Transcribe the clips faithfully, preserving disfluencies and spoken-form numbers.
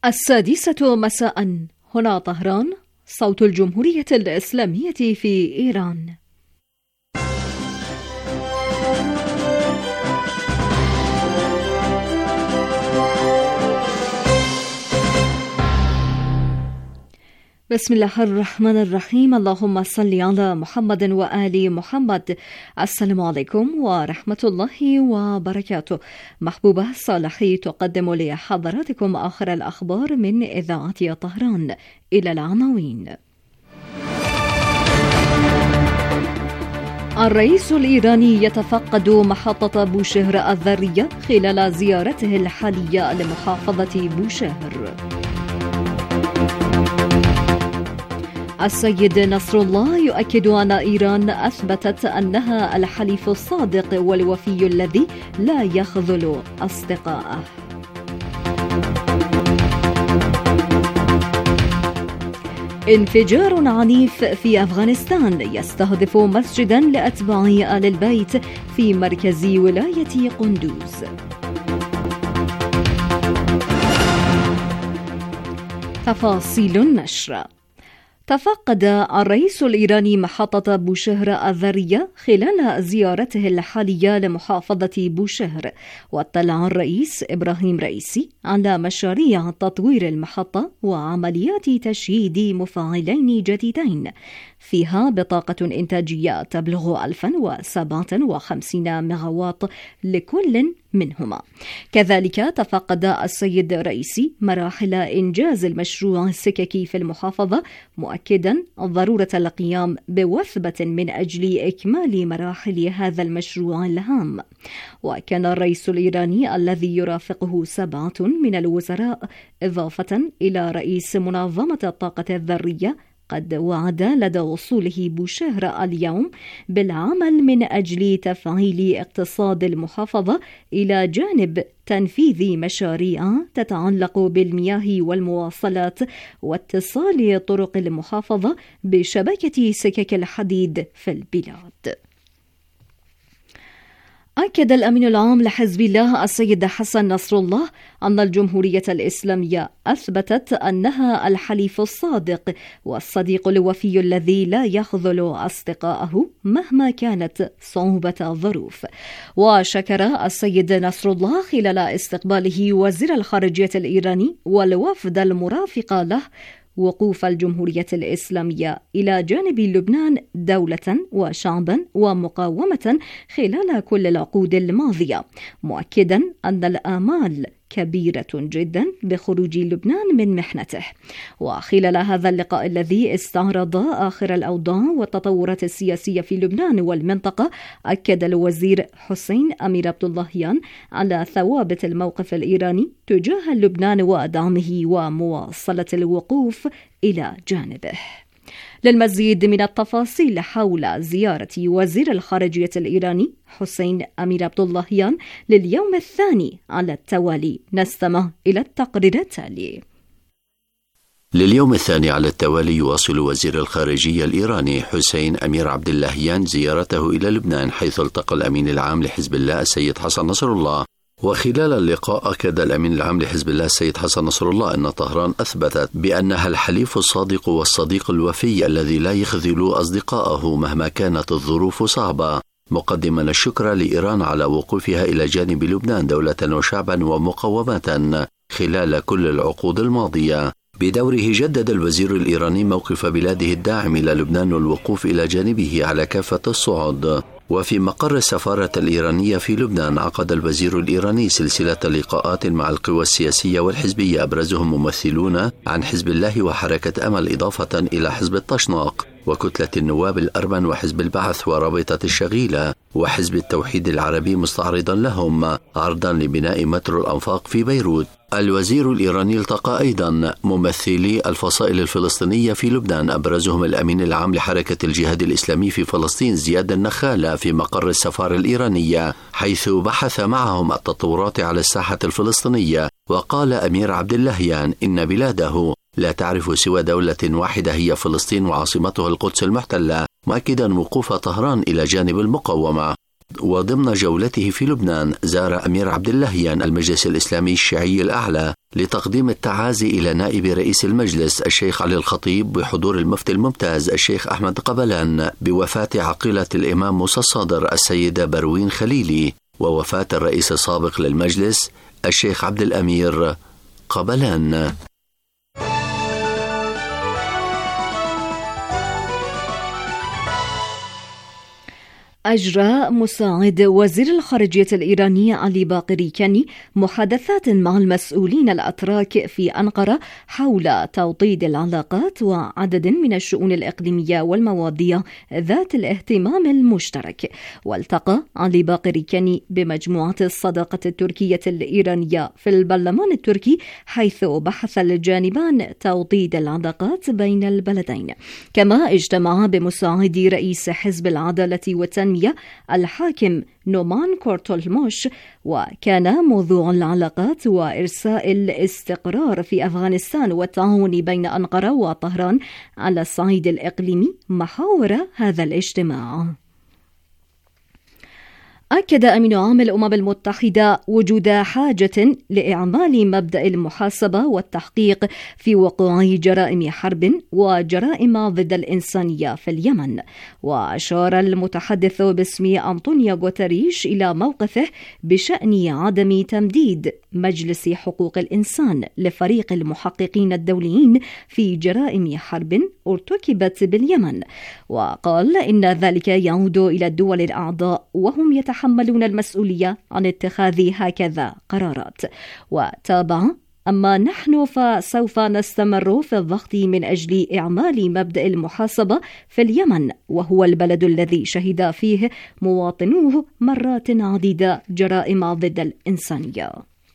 السادسة مساء، هنا طهران، صوت الجمهورية الإسلامية في إيران. بسم الله الرحمن الرحيم. اللهم صل على محمد وآل محمد. السلام عليكم ورحمة الله وبركاته. محبوبة صالحي تقدم لحضراتكم آخر الأخبار من إذاعة طهران. إلى العناوين. الرئيس الإيراني يتفقد محطة بوشهر الذرية خلال زيارته الحالية لمحافظة بوشهر. السيد نصر الله يؤكد أن إيران أثبتت أنها الحليف الصادق والوفي الذي لا يخذل أصدقائه. انفجار عنيف في أفغانستان يستهدف مسجدا لأتباع آل البيت في مركز ولاية قندوز. تفاصيل النشر. تفقد الرئيس الإيراني محطة بوشهر الذرية خلال زيارته الحالية لمحافظة بوشهر، واطلع الرئيس إبراهيم رئيسي على مشاريع تطوير المحطة وعمليات تشييد مفاعلين جديدين فيها بطاقة إنتاجية تبلغ ألف وسبعة وخمسين ميغاوات لكل منهما. كذلك تفقد السيد رئيسي مراحل إنجاز المشروع السككي في المحافظة، مؤكدا ضرورة القيام بوثبة من أجل إكمال مراحل هذا المشروع الهام. وكان الرئيس الإيراني الذي يرافقه سبعة من الوزراء إضافة إلى رئيس منظمة الطاقة الذرية قد وعد لدى وصوله بوشهر اليوم بالعمل من أجل تفعيل اقتصاد المحافظة إلى جانب تنفيذ مشاريع تتعلق بالمياه والمواصلات واتصال طرق المحافظة بشبكة سكك الحديد في البلاد. أكد الأمين العام لحزب الله السيد حسن نصر الله أن الجمهورية الإسلامية أثبتت أنها الحليف الصادق والصديق الوفي الذي لا يخذل أصدقائه مهما كانت صعوبة الظروف. وشكر السيد نصر الله خلال استقباله وزير الخارجية الإيراني والوفد المرافق له وقوف الجمهورية الإسلامية إلى جانب لبنان دولة وشعبا ومقاومة خلال كل العقود الماضية، مؤكدا أن الآمال كبيرة جدا بخروج لبنان من محنته. وخلال هذا اللقاء الذي استعرض آخر الأوضاع والتطورات السياسية في لبنان والمنطقة، أكد الوزير حسين أمير عبد اللهيان على ثوابت الموقف الإيراني تجاه لبنان ودعمه ومواصلة الوقوف إلى جانبه. للمزيد من التفاصيل حول زيارة وزير الخارجية الإيراني حسين أمير عبد اللهيان لليوم الثاني على التوالي نستمع إلى التقرير التالي. لليوم الثاني على التوالي يواصل وزير الخارجية الإيراني حسين أمير عبد اللهيان زيارته إلى لبنان، حيث التقى الأمين العام لحزب الله السيد حسن نصر الله. وخلال اللقاء أكد الأمين العام لحزب الله السيد حسن نصر الله أن طهران أثبتت بأنها الحليف الصادق والصديق الوفي الذي لا يخذل أصدقائه مهما كانت الظروف صعبة، مقدما الشكر لإيران على وقوفها إلى جانب لبنان دولة وشعبا ومقاومة خلال كل العقود الماضية. بدوره جدد الوزير الإيراني موقف بلاده الداعم إلى لبنان والوقوف إلى جانبه على كافة الصعد. وفي مقر السفارة الإيرانية في لبنان عقد الوزير الإيراني سلسلة لقاءات مع القوى السياسية والحزبية أبرزهم ممثلون عن حزب الله وحركة أمل، إضافة إلى حزب الطشناق وكتلة النواب الأرمن وحزب البعث ورابطة الشغيلة وحزب التوحيد العربي، مستعرضا لهم عرضا لبناء مترو الأنفاق في بيروت. الوزير الإيراني التقى أيضا ممثلي الفصائل الفلسطينية في لبنان، أبرزهم الأمين العام لحركة الجهاد الإسلامي في فلسطين زياد النخالة في مقر السفارة الإيرانية، حيث بحث معهم التطورات على الساحة الفلسطينية. وقال أمير عبد اللهيان إن بلاده لا تعرف سوى دولة واحدة هي فلسطين وعاصمتها القدس المحتلة، مؤكدا وقوف طهران إلى جانب المقاومة. وضمن جولته في لبنان زار أمير عبد اللهيان المجلس الإسلامي الشيعي الأعلى لتقديم التعازي إلى نائب رئيس المجلس الشيخ علي الخطيب بحضور المفتي الممتاز الشيخ أحمد قبلان بوفاة عقيلة الإمام موسى الصادر السيدة بروين خليلي ووفاة الرئيس السابق للمجلس الشيخ عبد الأمير قبلان. أجرى مساعد وزير الخارجية الإيراني علي باقر كاني محادثات مع المسؤولين الأتراك في أنقرة حول توطيد العلاقات وعدد من الشؤون الإقليمية والمواضيع ذات الاهتمام المشترك. والتقى علي باقر كاني بمجموعة الصداقة التركية الإيرانية في البرلمان التركي، حيث بحث الجانبان توطيد العلاقات بين البلدين. كما اجتمع بمساعد رئيس حزب العدالة والتنمية الحاكم نومان كورتولموش، وكان موضوع العلاقات وإرساء الاستقرار في أفغانستان والتعاون بين أنقرة وطهران على الصعيد الإقليمي محاور هذا الاجتماع. أكد أمين عام الأمم المتحدة وجود حاجة لإعمال مبدأ المحاسبة والتحقيق في وقوع جرائم حرب وجرائم ضد الإنسانية في اليمن. وأشار المتحدث باسم أنطونيو غوتريش إلى موقفه بشأن عدم تمديد مجلس حقوق الإنسان لفريق المحققين الدوليين في جرائم حرب ارتكبت باليمن، وقال إن ذلك يعود إلى الدول الأعضاء وهم يتحملون المسؤولية عن اتخاذ هكذا قرارات. وتابع: أما نحن فسوف نستمر في الضغط من أجل إعمال مبدأ المحاسبة في اليمن، وهو البلد الذي شهد فيه مواطنوه مرات عديدة جرائم ضد الإنسانية.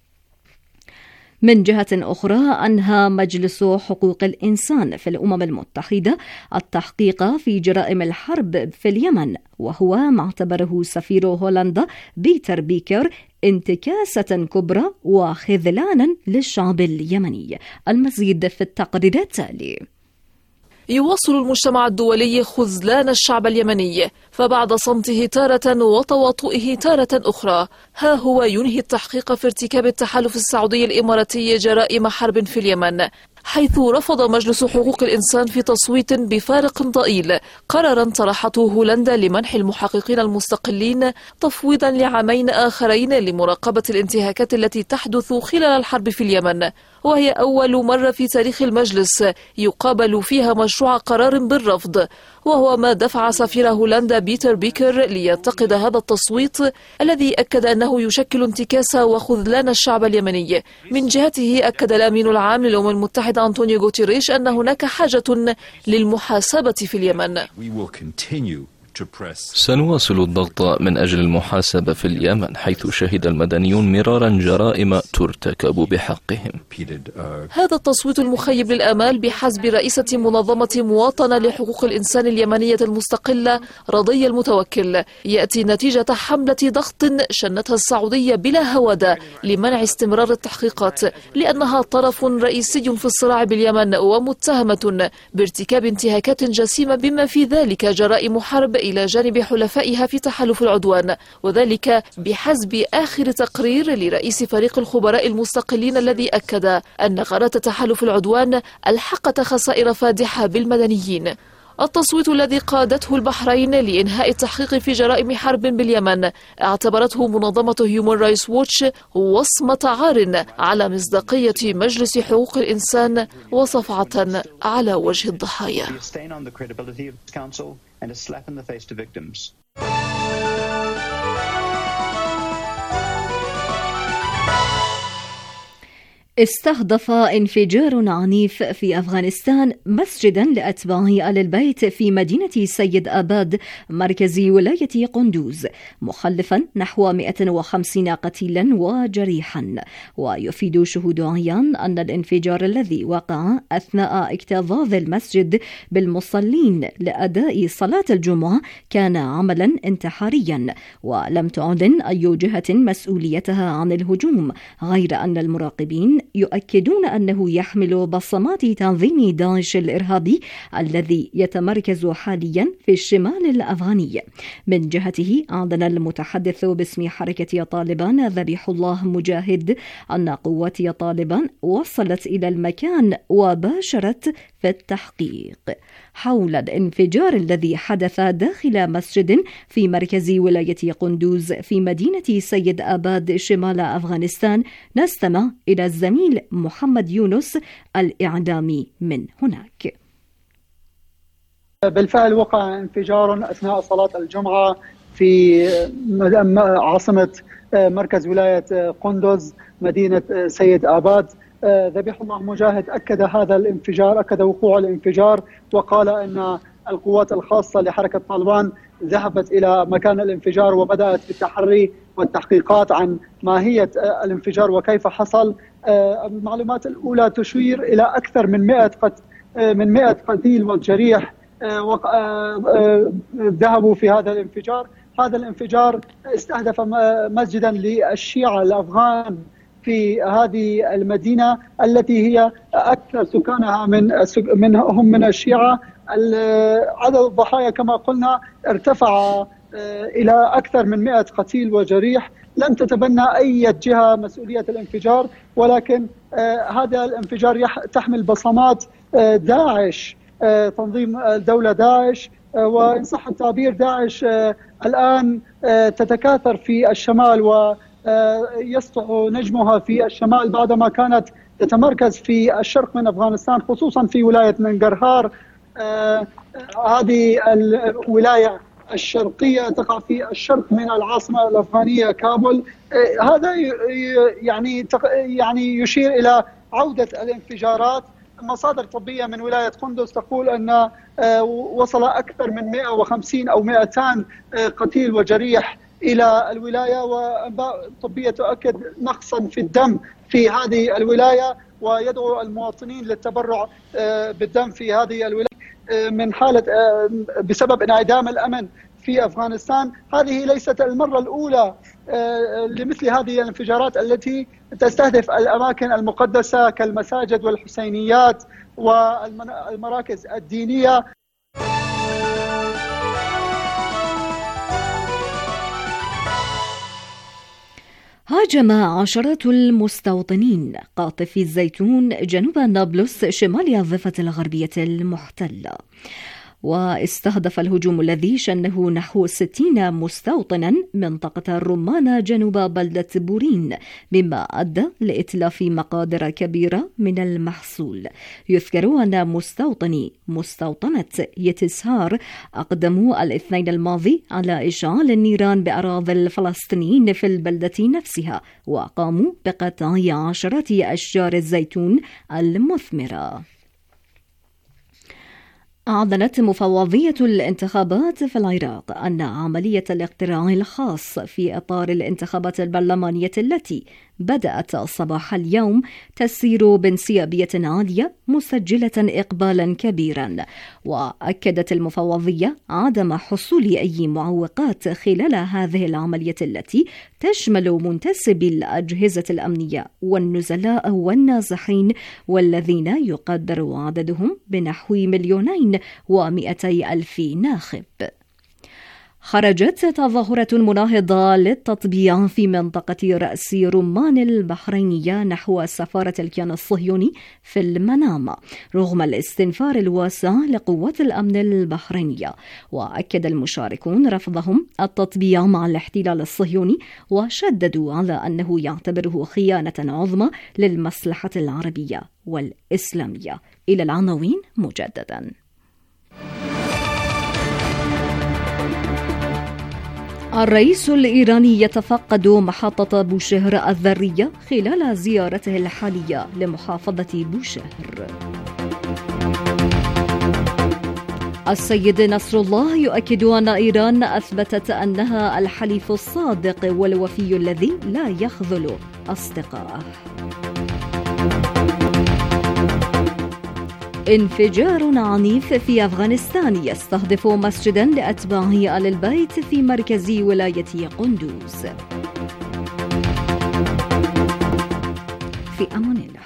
من جهة أخرى، أنهى مجلس حقوق الإنسان في الأمم المتحدة التحقيق في جرائم الحرب في اليمن، وهو ما اعتبره سفير هولندا بيتر بيكر انتكاسة كبرى وخذلانا للشعب اليمني. المزيد في التقرير التالي. يواصل المجتمع الدولي خذلان الشعب اليمني، فبعد صمته تارة وتواطؤه تارة أخرى، ها هو ينهي التحقيق في ارتكاب التحالف السعودي الإماراتي جرائم حرب في اليمن، حيث رفض مجلس حقوق الإنسان في تصويت بفارق ضئيل قرارا طرحته هولندا لمنح المحققين المستقلين تفويضا لعامين آخرين لمراقبة الانتهاكات التي تحدث خلال الحرب في اليمن، وهي أول مرة في تاريخ المجلس يقابل فيها مشروع قرار بالرفض، وهو ما دفع سفير هولندا بيتر بيكر لينتقد هذا التصويت الذي أكد أنه يشكل انتكاسة وخذلان الشعب اليمني. من جهته أكد الأمين العام للأمم المتحدة أنطونيو غوتيريش أن هناك حاجة للمحاسبة في اليمن. سنواصل الضغط من أجل المحاسبة في اليمن، حيث شهد المدنيون مرارا جرائم ترتكب بحقهم. هذا التصويت المخيب للآمال بحسب رئيسة منظمة مواطنة لحقوق الإنسان اليمنية المستقلة رضية المتوكل يأتي نتيجة حملة ضغط شنتها السعودية بلا هوادة لمنع استمرار التحقيقات، لأنها طرف رئيسي في الصراع باليمن ومتهمة بارتكاب انتهاكات جسيمة بما في ذلك جرائم حرب إلى جانب حلفائها في تحالف العدوان، وذلك بحسب آخر تقرير لرئيس فريق الخبراء المستقلين الذي أكد أن غارات تحالف العدوان ألحقت خسائر فادحة بالمدنيين. التصويت الذي قادته البحرين لإنهاء التحقيق في جرائم حرب باليمن اعتبرته منظمة هيومن رايتس ووتش وصمة عار على مصداقية مجلس حقوق الإنسان وصفعة على وجه الضحايا. استهدف انفجار عنيف في أفغانستان مسجدا لأتباع آل البيت في مدينة سيد آباد مركز ولاية قندوز، مخلفا نحو مئة وخمسين قتيلا وجريحا. ويفيد شهود عيان أن الانفجار الذي وقع أثناء اكتظاظ المسجد بالمصلين لأداء صلاة الجمعة كان عملا انتحاريا، ولم تعلن أي جهة مسؤوليتها عن الهجوم، غير أن المراقبين يؤكدون أنه يحمل بصمات تنظيم داعش الإرهابي الذي يتمركز حاليا في الشمال الأفغاني. من جهته أعلن المتحدث باسم حركة طالبان ذبيح الله مجاهد أن قوات طالبان وصلت إلى المكان وباشرت في التحقيق حول الانفجار الذي حدث داخل مسجد في مركز ولاية قندوز في مدينة سيد آباد شمال أفغانستان. نستمع إلى الزميل محمد يونس الإعلامي من هناك. بالفعل وقع انفجار أثناء صلاة الجمعة في عاصمة مركز ولاية قندوز مدينة سيد آباد. ذبيح الله مجاهد أكد هذا الانفجار، أكد وقوع الانفجار، وقال أن القوات الخاصة لحركة طالبان ذهبت إلى مكان الانفجار وبدأت بالتحري والتحقيقات عن ماهية الانفجار وكيف حصل. المعلومات الأولى تشير إلى أكثر من مئة من مئة قتيل والجريح ذهبوا في هذا الانفجار. هذا الانفجار استهدف مسجدا للشيعة الأفغان في هذه المدينة التي هي أكثر سكانها من من هم من الشيعة. عدد الضحايا كما قلنا ارتفع إلى أكثر من مئة قتيل وجريح. لم تتبنى أي جهة مسؤولية الانفجار، ولكن هذا الانفجار تحمل بصمات داعش، تنظيم دولة داعش، وإن صح التعبير داعش الآن تتكاثر في الشمال و يسطع نجمها في الشمال بعدما كانت تتمركز في الشرق من أفغانستان، خصوصا في ولاية ننجرهار. آه هذه الولاية الشرقية تقع في الشرق من العاصمة الأفغانية كابول. آه هذا يعني يعني يشير إلى عودة الانفجارات. مصادر طبية من ولاية قندوز تقول أن آه وصل أكثر من مئة وخمسين أو مئتين آه قتيل وجريح إلى الولاية، وأنباء طبية تؤكد نقصا في الدم في هذه الولاية، ويدعو المواطنين للتبرع بالدم في هذه الولاية من حالة بسبب انعدام الأمن في أفغانستان. هذه ليست المرة الأولى لمثل هذه الانفجارات التي تستهدف الأماكن المقدسة كالمساجد والحسينيات والمراكز الدينية. هاجم عشرات المستوطنين قاطفي الزيتون جنوب نابلس شمال الضفة الغربية المحتلة، واستهدف الهجوم الذي شنه نحو ستين مستوطنا منطقة الرمانة جنوب بلدة بورين، مما أدى لإتلاف مقادر كبيرة من المحصول. يذكر أن مستوطني مستوطنة يتسهار أقدموا الاثنين الماضي على إشعال النيران بأراضي الفلسطينيين في البلدة نفسها، وقاموا بقطع عشرات أشجار الزيتون المثمرة. أعلنت مفوضية الانتخابات في العراق أن عملية الاقتراع الخاص في إطار الانتخابات البرلمانية التي بدأت صباح اليوم تسير بانسيابية عالية مسجلة إقبالا كبيرا. وأكدت المفوضية عدم حصول أي معوقات خلال هذه العملية التي تشمل منتسبي الأجهزة الأمنية والنزلاء والنازحين، والذين يقدر عددهم بنحو مليونين ومئتي ألف ناخب. خرجت تظاهرة مناهضة للتطبيع في منطقة رأس رمان البحرينية نحو سفارة الكيان الصهيوني في المنامة رغم الاستنفار الواسع لقوات الأمن البحرينية. وأكد المشاركون رفضهم التطبيع مع الاحتلال الصهيوني، وشددوا على أنه يعتبره خيانة عظمى للمصلحة العربية والإسلامية. إلى العناوين مجددا. الرئيس الإيراني يتفقد محطة بوشهر الذرية خلال زيارته الحالية لمحافظة بوشهر. السيد نصر الله يؤكد أن إيران أثبتت أنها الحليف الصادق والوفي الذي لا يخذل أصدقائه. انفجار عنيف في أفغانستان يستهدف مسجدا لأتباع آل البيت في مركز ولاية قندوز. في أمان الله.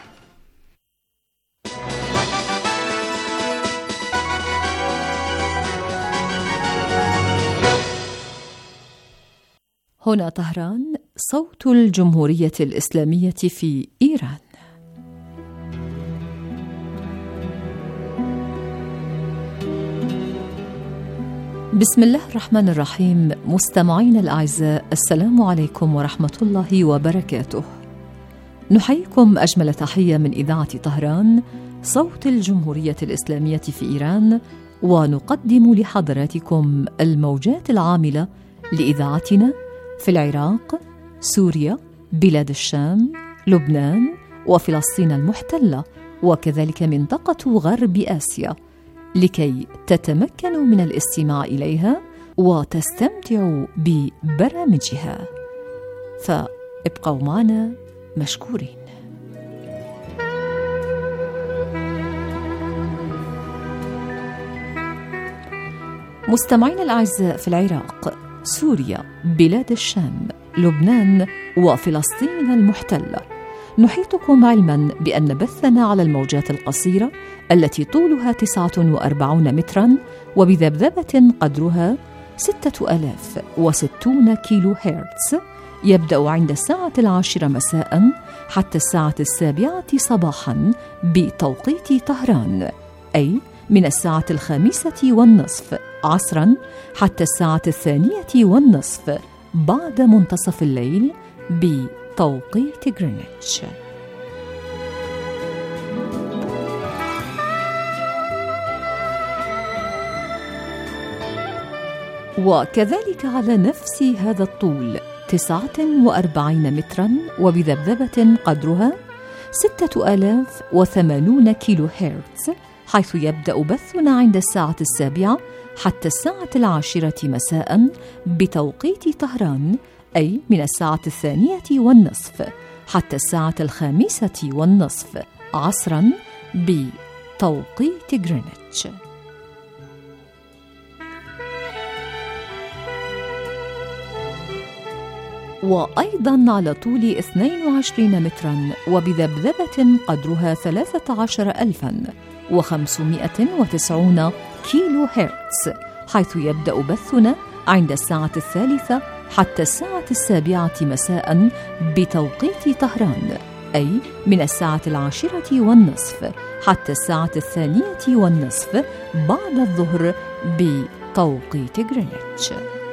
هنا طهران، صوت الجمهورية الإسلامية في إيران. بسم الله الرحمن الرحيم. مستمعين الأعزاء، السلام عليكم ورحمة الله وبركاته. نحييكم أجمل تحية من إذاعة طهران، صوت الجمهورية الإسلامية في إيران، ونقدم لحضراتكم الموجات العاملة لإذاعتنا في العراق، سوريا، بلاد الشام، لبنان، وفلسطين المحتلة، وكذلك منطقة غرب آسيا، لكي تتمكنوا من الاستماع إليها وتستمتعوا ببرامجها. فابقوا معنا مشكورين. مستمعين الأعزاء، في العراق، سوريا، بلاد الشام، لبنان، وفلسطين المحتلة، نحيطكم علما بأن بثنا على الموجات القصيرة التي طولها تسعة وأربعين مترا وبذبذبة قدرها ستة آلاف وستون كيلو هرتز، يبدأ عند الساعة العاشرة مساء حتى الساعة السابعة صباحا بتوقيت طهران، أي من الساعة الخامسة والنصف عصرا حتى الساعة الثانية والنصف بعد منتصف الليل بتوقيت غرينتش. وكذلك على نفس هذا الطول تسعة وأربعين مترا وبذبذبة قدرها ستة آلاف وثمانون كيلو هرتز، حيث يبدأ بثنا عند الساعة السابعة حتى الساعة العاشرة مساء بتوقيت طهران، أي من الساعة الثانية والنصف حتى الساعة الخامسة والنصف عصرا بتوقيت غرينتش. وأيضا على طول اثنين وعشرين مترا وبذبذبة قدرها ثلاثة عشر ألفا وخمسمائة وتسعين كيلو هرتز، حيث يبدأ بثنا عند الساعة الثالثة حتى الساعة السابعة مساء بتوقيت طهران، أي من الساعة العاشرة والنصف حتى الساعة الثانية والنصف بعد الظهر بتوقيت غرينتش.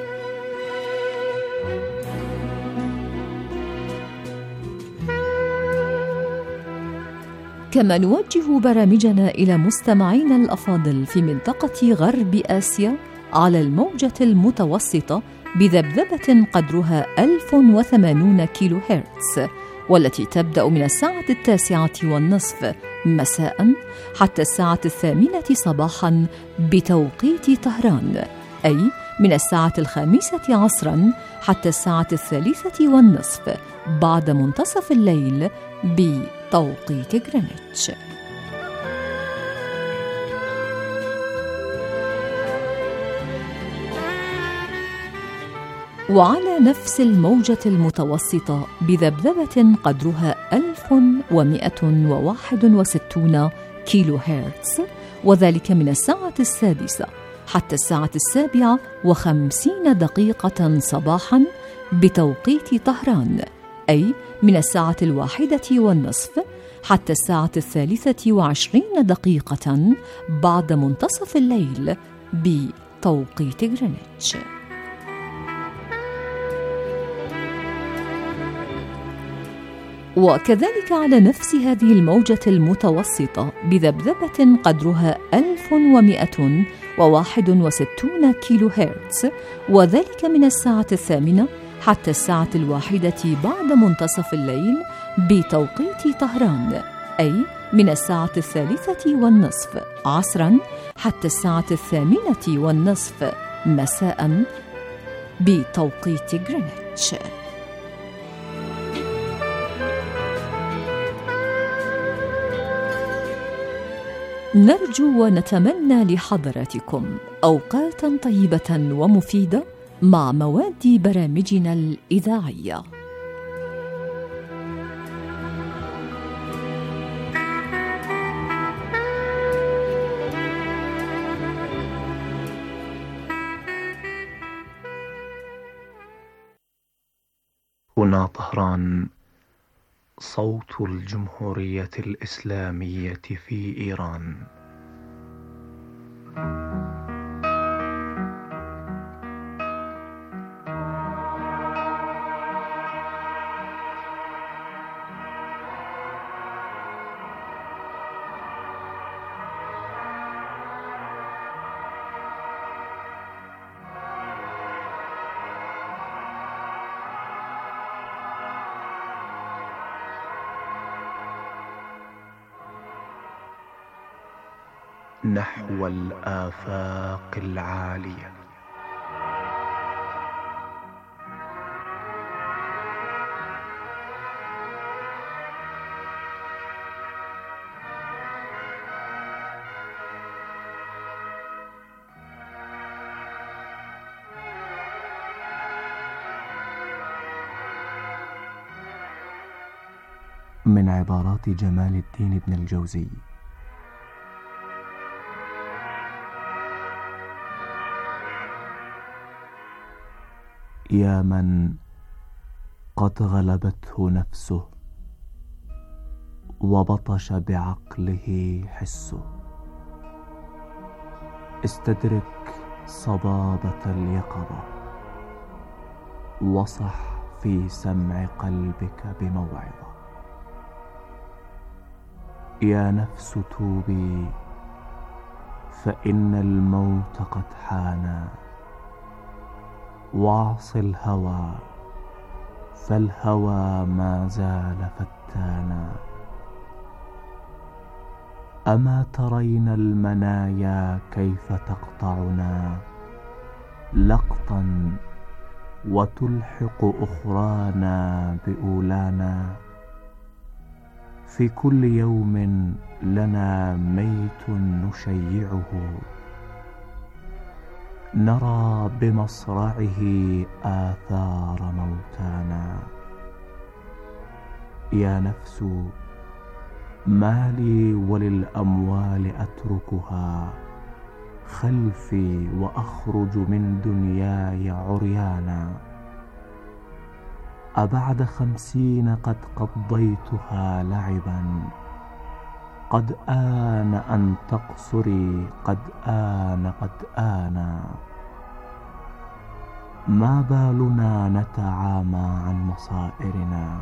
كما نوجه برامجنا إلى مستمعينا الأفاضل في منطقة غرب آسيا على الموجة المتوسطة بذبذبة قدرها ألف وثمانون كيلو هرتز، والتي تبدأ من الساعة التاسعة والنصف مساء حتى الساعة الثامنة صباحا بتوقيت طهران، أي من الساعة الخامسة عصرا حتى الساعة الثالثة والنصف بعد منتصف الليل بتوقيت غرينتش. وعلى نفس الموجة المتوسطة بذبذبة قدرها ألف ومائة وواحد وستون كيلو هرتز، وذلك من الساعة السادسة حتى الساعة السابعة وخمسين دقيقة صباحا بتوقيت طهران، أي من الساعة الواحدة والنصف حتى الساعة الثالثة وعشرين دقيقة بعد منتصف الليل بتوقيت غرينتش. وكذلك على نفس هذه الموجة المتوسطة بذبذبة قدرها ألف ومائة وواحد وستون كيلو هرتز، وذلك من الساعة الثامنة حتى الساعة الواحدة بعد منتصف الليل بتوقيت طهران، أي من الساعة الثالثة والنصف عصرا حتى الساعة الثامنة والنصف مساء بتوقيت غرينتش. نرجو ونتمنى لحضراتكم أوقاتا طيبة ومفيدة مع مواد برامجنا الإذاعية. هنا طهران، صوت الجمهورية الإسلامية في إيران. نحو الآفاق العالية. من عبارات جمال الدين ابن الجوزي: يا من قد غلبته نفسه وبطش بعقله حسه، استدرك صبابة اليقظة وصح في سمع قلبك بموعظة. يا نفس توبي فإن الموت قد حانا، واعص الهوى فالهوى ما زال فتانا. أما ترين المنايا كيف تقطعنا لقطا وتلحق أخرانا بأولانا؟ في كل يوم لنا ميت نشيعه، نرى بمصرعه آثار موتانا. يا نفس ما لي وللأموال أتركها خلفي وأخرج من دنياي عريانا. أبعد خمسين قد قضيتها لعبا، قد آن أن تقصري، قد آن قد آنا. ما بالنا نتعامى عن مصائرنا،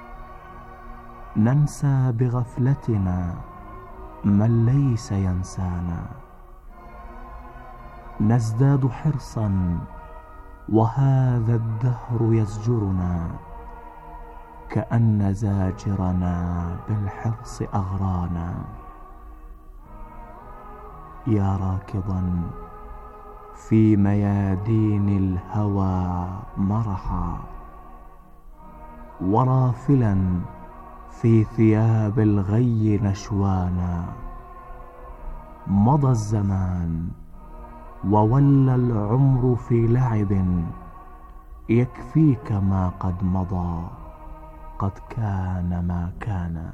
ننسى بغفلتنا من ليس ينسانا. نزداد حرصا وهذا الدهر يزجرنا، كأن زاجرنا بالحرص أغرانا. يا راكضا في ميادين الهوى مرحا، ورافلا في ثياب الغي نشوانا. مضى الزمان وولى العمر في لعب، يكفيك ما قد مضى، قد كان ما كان.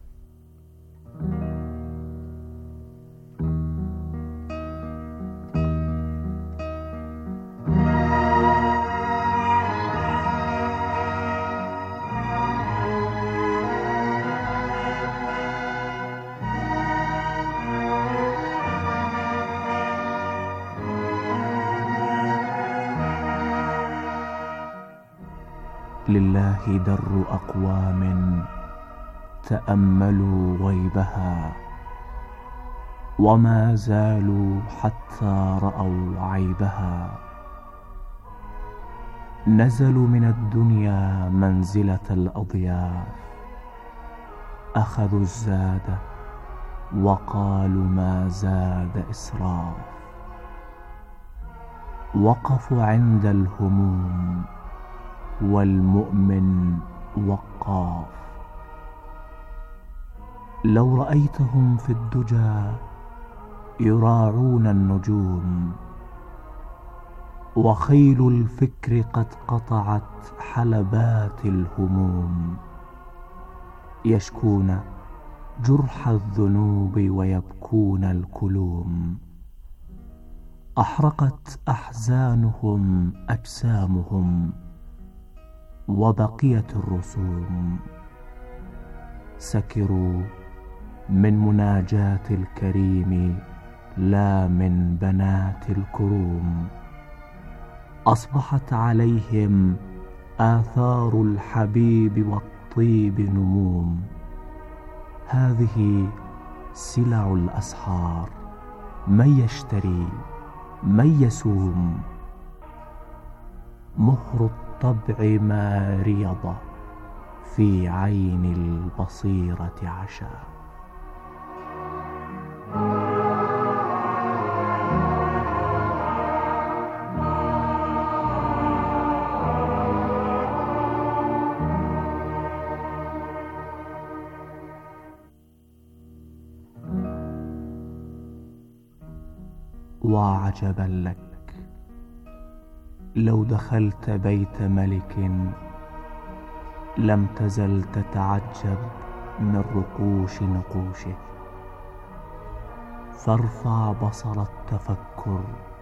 لله در أقوام تأملوا غيبها، وما زالوا حتى رأوا عيبها. نزلوا من الدنيا منزلة الأضياف، أخذوا الزاد وقالوا ما زاد إسراف. وقفوا عند الهموم والمؤمن وقاف. لو رأيتهم في الدجى يراعون النجوم، وخيل الفكر قد قطعت حلبات الهموم. يشكون جرح الذنوب ويبكون الكلوم. أحرقت أحزانهم أجسامهم، وبقية الرسوم. سكروا من مناجاة الكريم لا من بنات الكروم. أصبحت عليهم آثار الحبيب والطيب نموم. هذه سلع الأسحار، من يشتري من يسوم. مهر الطبع ما ريض في عين البصيرة عشا. وعجبا لك لو دخلت بيت ملك لم تزل تتعجب من رقوش نقوشه. فارفع بصر التفكر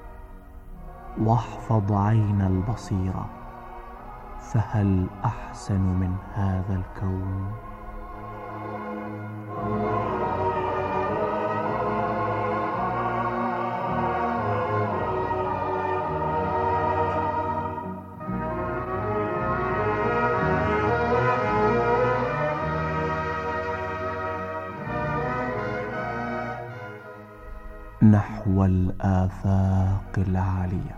واحفظ عين البصيرة، فهل أحسن من هذا الكون؟ نحو الآفاق العالية.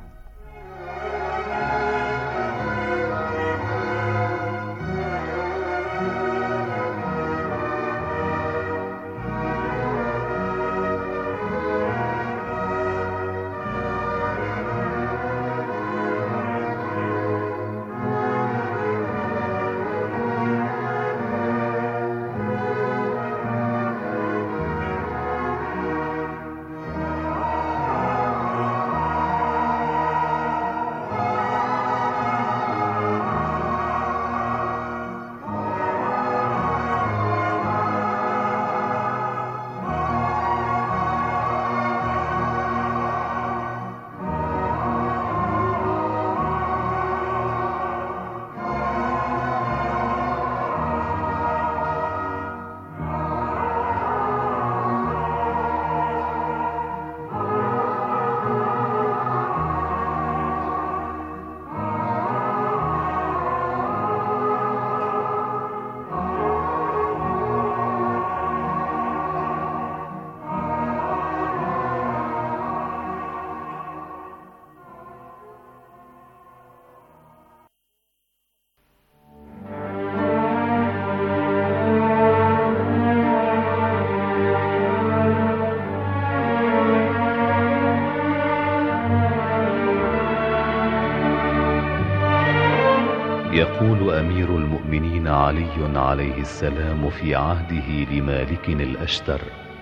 يقول أمير المؤمنين علي عليه السلام في عهده لمالك الأشتر: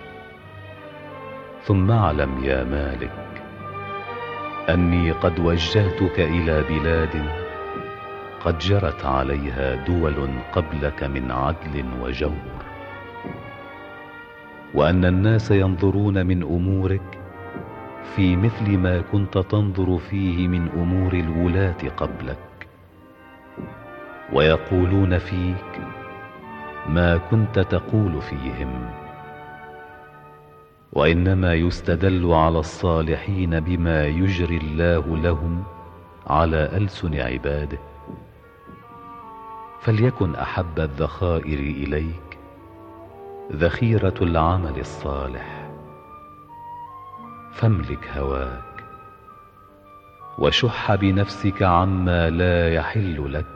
ثم اعلم يا مالك أني قد وجهتك إلى بلاد قد جرت عليها دول قبلك من عدل وجور، وأن الناس ينظرون من أمورك في مثل ما كنت تنظر فيه من أمور الولاة قبلك، ويقولون فيك ما كنت تقول فيهم. وإنما يستدل على الصالحين بما يجري الله لهم على ألسن عباده. فليكن أحب الذخائر إليك ذخيرة العمل الصالح، فاملك هواك وشح بنفسك عما لا يحل لك،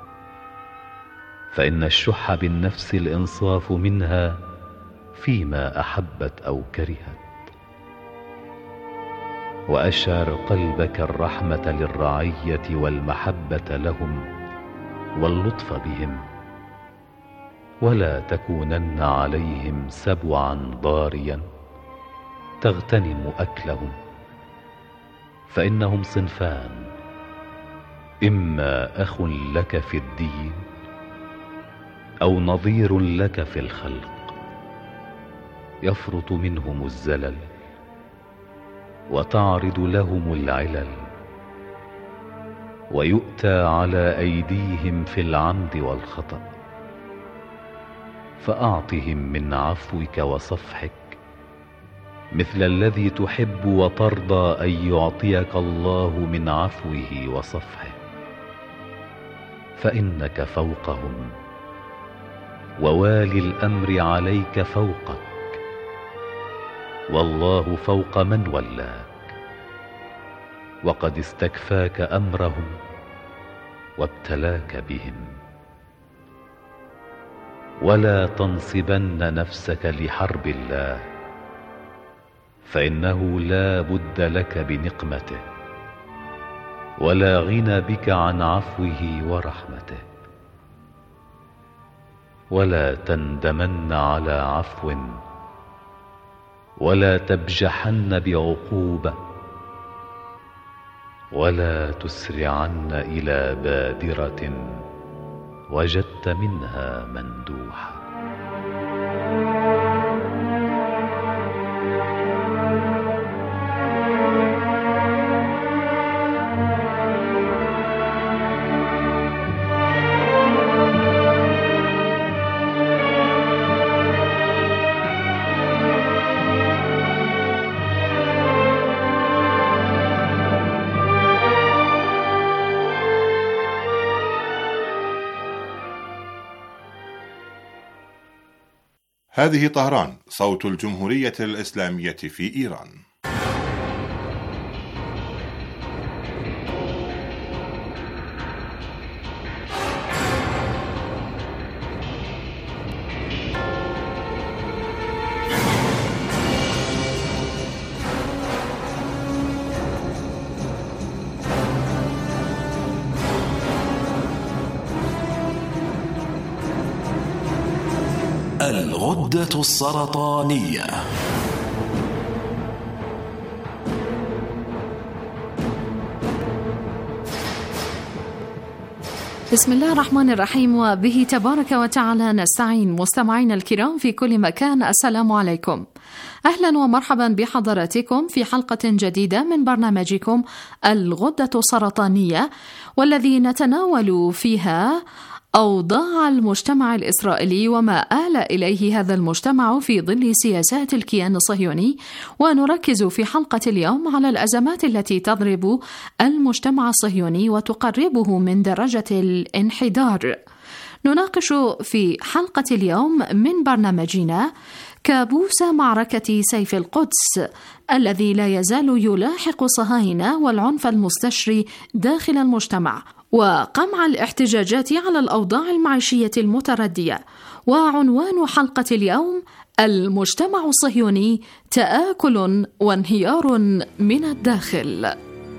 فإن الشح بالنفس الإنصاف منها فيما أحبت أو كرهت. وأشعر قلبك الرحمة للرعية والمحبة لهم واللطف بهم، ولا تكونن عليهم سبعا ضاريا تغتنم أكلهم، فإنهم صنفان: إما أخ لك في الدين أو نظير لك في الخلق، يفرط منهم الزلل وتعرض لهم العلل، ويؤتى على أيديهم في العمد والخطأ. فأعطهم من عفوك وصفحك مثل الذي تحب وترضى أن يعطيك الله من عفوه وصفحه، فإنك فوقهم، ووالي الأمر عليك فوقك، والله فوق من ولاك، وقد استكفاك أمرهم وابتلاك بهم. ولا تنصبن نفسك لحرب الله، فإنه لا بد لك بنقمته، ولا غنى بك عن عفوه ورحمته. ولا تندمن على عفو، ولا تبجحن بعقوبة، ولا تسرعن إلى بادرة وجدت منها مندوحة. هذه طهران، صوت الجمهورية الإسلامية في إيران. الغدة السرطانية. بسم الله الرحمن الرحيم، وبه تبارك وتعالى نستعين. مستمعينا الكرام في كل مكان، السلام عليكم، أهلا ومرحبا بحضراتكم في حلقة جديدة من برنامجكم الغدة السرطانية، والذي نتناول فيها أوضاع المجتمع الإسرائيلي وما آل إليه هذا المجتمع في ظل سياسات الكيان الصهيوني، ونركز في حلقة اليوم على الأزمات التي تضرب المجتمع الصهيوني وتقربه من درجة الانحدار. نناقش في حلقة اليوم من برنامجنا كابوس معركة سيف القدس الذي لا يزال يلاحق الصهاينة والعنف المستشري داخل المجتمع، وقمع الاحتجاجات على الأوضاع المعيشية المتردية. وعنوان حلقة اليوم: المجتمع الصهيوني تآكل وانهيار من الداخل.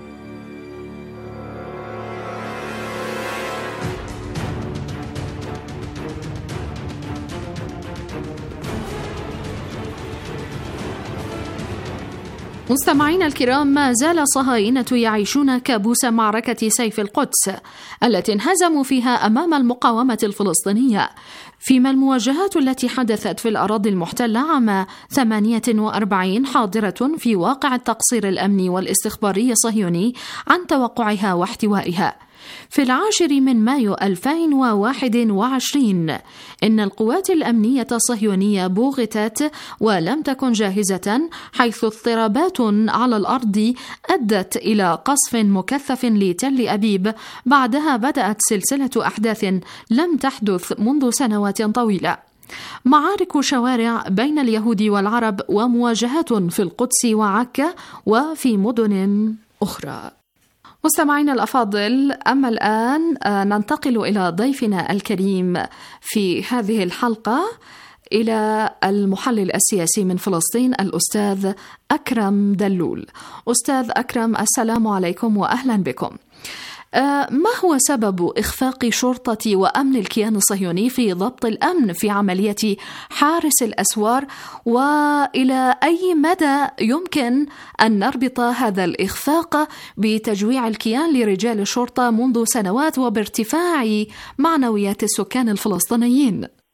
مستمعينا الكرام، ما زال الصهاينة يعيشون كابوس معركة سيف القدس التي انهزموا فيها أمام المقاومة الفلسطينية، فيما المواجهات التي حدثت في الأراضي المحتلة عام ثمانية وأربعين حاضرة في واقع التقصير الأمني والاستخباري الصهيوني عن توقعها واحتوائها. في العاشر من مايو ألفين وواحد وعشرين إن القوات الأمنية الصهيونية بوغتت ولم تكن جاهزة، حيث اضطرابات على الأرض أدت إلى قصف مكثف لتل أبيب. بعدها بدأت سلسلة أحداث لم تحدث منذ سنوات طويلة: معارك شوارع بين اليهود والعرب، ومواجهات في القدس وعكا وفي مدن أخرى. مستمعينا الأفاضل، أما الآن ننتقل إلى ضيفنا الكريم في هذه الحلقة، إلى المحلل السياسي من فلسطين الأستاذ أكرم دلول. أستاذ أكرم، السلام عليكم وأهلا بكم. ما هو سبب إخفاق شرطة وأمن الكيان الصهيوني في ضبط الأمن في عملية حارس الأسوار، وإلى أي مدى يمكن أن نربط هذا الإخفاق بتجويع الكيان لرجال الشرطة منذ سنوات وبارتفاع معنويات السكان الفلسطينيين؟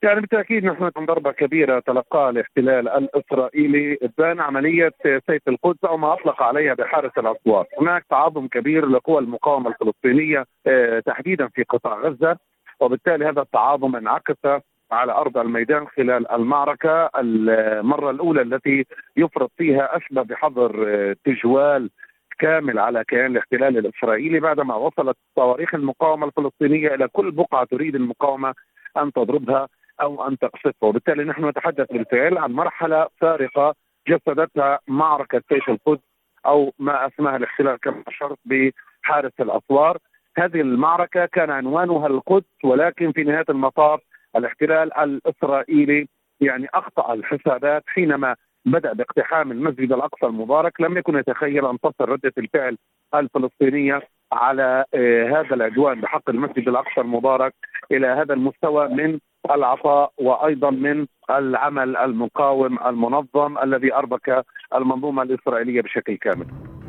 يعني بالتأكيد نحن ضربة كبيرة تلقاها الاحتلال الإسرائيلي بان عملية سيف القدس أو ما أطلق عليها بحارس الأسوار. هناك تعاظم كبير لقوى المقاومة الفلسطينية تحديدا في قطاع غزة، وبالتالي هذا التعاظم انعكس على أرض الميدان خلال المعركة المرة الأولى التي يفرض فيها أشبه بحظر تجوال كامل على كيان الاحتلال الإسرائيلي بعدما وصلت صواريخ المقاومة الفلسطينية إلى كل بقعة تريد المقاومة أن تضربها أو أن تقصفها. وبالتالي نحن نتحدث بالفعل عن مرحلة فارقة جسدتها معركة سيف القدس أو ما أسماها الاحتلال كما أشرت بحارس الأسوار. هذه المعركة كان عنوانها القدس، ولكن في نهاية المطاف الاحتلال الإسرائيلي يعني أخطأ الحسابات حينما بدأ باقتحام المسجد الأقصى المبارك. لم يكن يتخيل أن تصل ردة الفعل الفلسطينية على هذا العدوان بحق المسجد الأقصى المبارك إلى هذا المستوى من العطاء وأيضا من العمل المقاوم المنظم الذي أربك المنظومة الإسرائيلية بشكل كامل.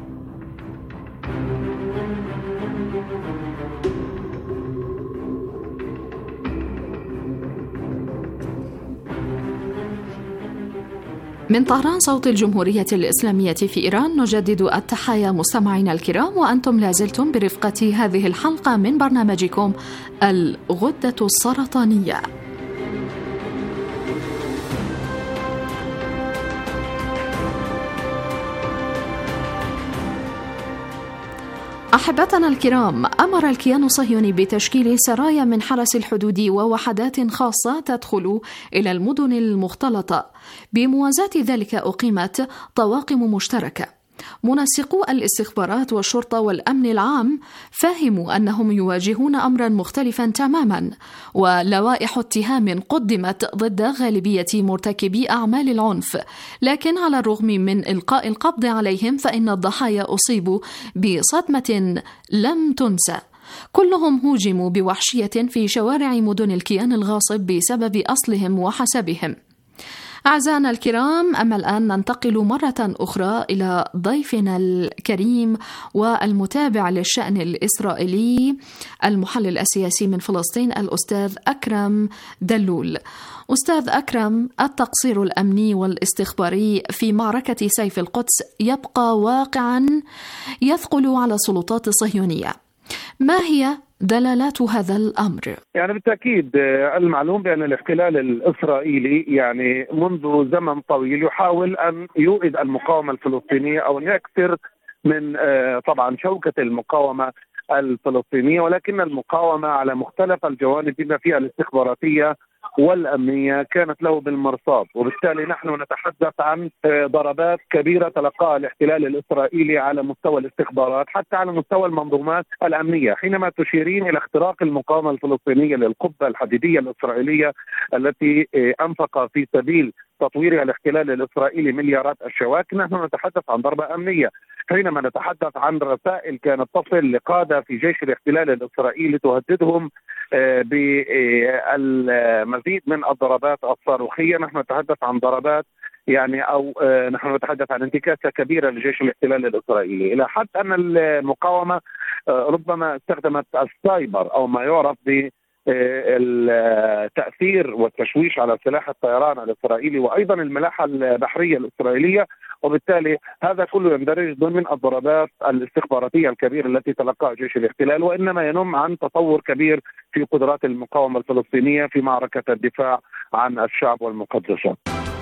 من طهران صوت الجمهورية الإسلامية في إيران نجدد التحايا مستمعينا الكرام، وأنتم لازلتم برفقة هذه الحلقة من برنامجكم الغدة السرطانية. أحبتنا الكرام، أمر الكيان الصهيوني بتشكيل سرايا من حرس الحدود ووحدات خاصة تدخل إلى المدن المختلطة. بموازاة ذلك أقيمت طواقم مشتركة. منسقو الاستخبارات والشرطة والأمن العام فهموا أنهم يواجهون أمرا مختلفا تماما، ولوائح اتهام قدمت ضد غالبية مرتكبي أعمال العنف، لكن على الرغم من إلقاء القبض عليهم فإن الضحايا أصيبوا بصدمة لم تنسى. كلهم هوجموا بوحشية في شوارع مدن الكيان الغاصب بسبب أصلهم وحسبهم. أعزائنا الكرام، أما الآن ننتقل مرة أخرى إلى ضيفنا الكريم والمتابع للشأن الإسرائيلي المحلل السياسي من فلسطين الأستاذ أكرم دلول. أستاذ أكرم، التقصير الأمني والاستخباري في معركة سيف القدس يبقى واقعا يثقل على السلطات الصهيونية. ما هي دلالات هذا الأمر؟ يعني بالتأكيد المعلوم بأن الاحتلال الإسرائيلي يعني منذ زمن طويل يحاول أن يوئد المقاومة الفلسطينية أو أن يكسر من طبعا شوكة المقاومة الفلسطينية، ولكن المقاومة على مختلف الجوانب بما فيها الاستخباراتية والأمنية كانت له بالمرصاد. وبالتالي نحن نتحدث عن ضربات كبيرة تلقاها الاحتلال الإسرائيلي على مستوى الاستخبارات حتى على مستوى المنظومات الأمنية. حينما تشيرين إلى اختراق المقاومة الفلسطينية للقبة الحديدية الإسرائيلية التي أنفق في سبيل تطويرها الاحتلال الإسرائيلي مليارات الشواك، نحن نتحدث عن ضربة أمنية. حينما نتحدث عن رسائل كانت تصل لقادة في جيش الاحتلال الإسرائيلي تهددهم بالمزيد من الضربات الصاروخية، نحن نتحدث عن ضربات يعني أو نحن نتحدث عن انتكاسة كبيرة لجيش الاحتلال الإسرائيلي، إلى حد أن المقاومة ربما استخدمت السايبر أو ما يعرف ب التأثير والتشويش على سلاح الطيران الإسرائيلي وأيضا الملاحة البحرية الإسرائيلية. وبالتالي هذا كله يندرج ضمن الضربات الاستخباراتية الكبيرة التي تلقاها جيش الاحتلال، وإنما ينم عن تطور كبير في قدرات المقاومة الفلسطينية في معركة الدفاع عن الشعب والمقدسات.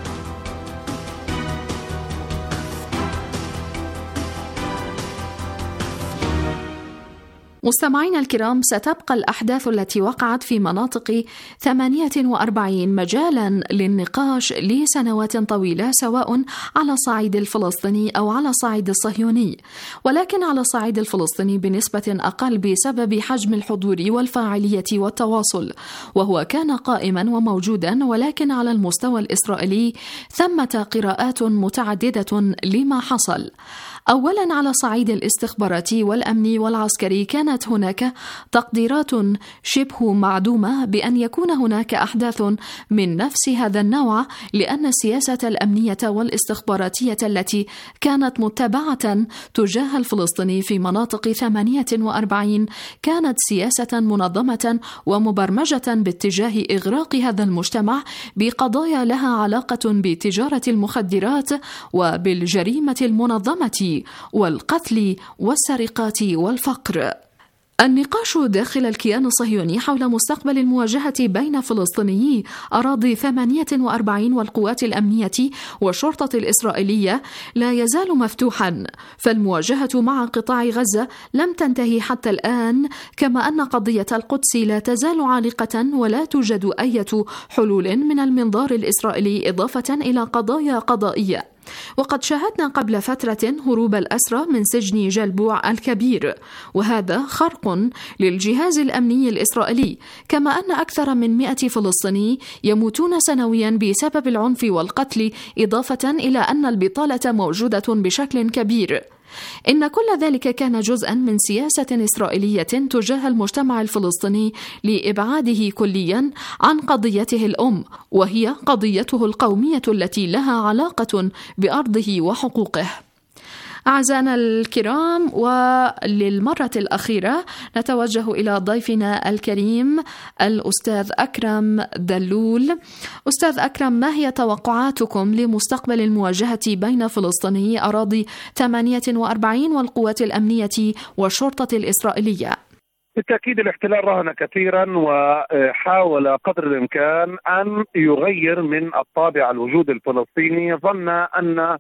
مستمعينا الكرام، ستبقى الأحداث التي وقعت في مناطق ثمانية وأربعين مجالا للنقاش لسنوات طويلة، سواء على الصعيد الفلسطيني أو على الصعيد الصهيوني، ولكن على الصعيد الفلسطيني بنسبة أقل بسبب حجم الحضور والفاعلية والتواصل، وهو كان قائما وموجودا. ولكن على المستوى الإسرائيلي ثمة قراءات متعددة لما حصل. أولا على صعيد الاستخباراتي والأمني والعسكري كانت هناك تقديرات شبه معدومة بأن يكون هناك أحداث من نفس هذا النوع، لأن السياسة الأمنية والاستخباراتية التي كانت متبعة تجاه الفلسطيني في مناطق ثمانية وأربعين كانت سياسة منظمة ومبرمجة باتجاه إغراق هذا المجتمع بقضايا لها علاقة بتجارة المخدرات وبالجريمة المنظمة والقتل والسرقات والفقر. النقاش داخل الكيان الصهيوني حول مستقبل المواجهة بين فلسطينيي أراضي ثمانية وأربعين والقوات الأمنية والشرطة الإسرائيلية لا يزال مفتوحا، فالمواجهة مع قطاع غزة لم تنتهي حتى الآن، كما أن قضية القدس لا تزال عالقة ولا توجد أي حلول من المنظار الإسرائيلي إضافة إلى قضايا قضائية. وقد شاهدنا قبل فترة هروب الأسرى من سجن جلبوع الكبير، وهذا خرق للجهاز الأمني الإسرائيلي، كما أن أكثر من مئة فلسطيني يموتون سنويا بسبب العنف والقتل، إضافة إلى أن البطالة موجودة بشكل كبير. إن كل ذلك كان جزءا من سياسة إسرائيلية تجاه المجتمع الفلسطيني لإبعاده كليا عن قضيته الأم، وهي قضيته القومية التي لها علاقة بأرضه وحقوقه. أعزائنا الكرام، وللمرة الأخيرة نتوجه إلى ضيفنا الكريم الأستاذ أكرم دلول. أستاذ أكرم، ما هي توقعاتكم لمستقبل المواجهة بين فلسطيني أراضي ثمانية وأربعين والقوات الأمنية والشرطة الإسرائيلية؟ بالتأكيد الاحتلال رهن كثيرا وحاول قدر الإمكان أن يغير من الطابع الوجود الفلسطيني، ظن أن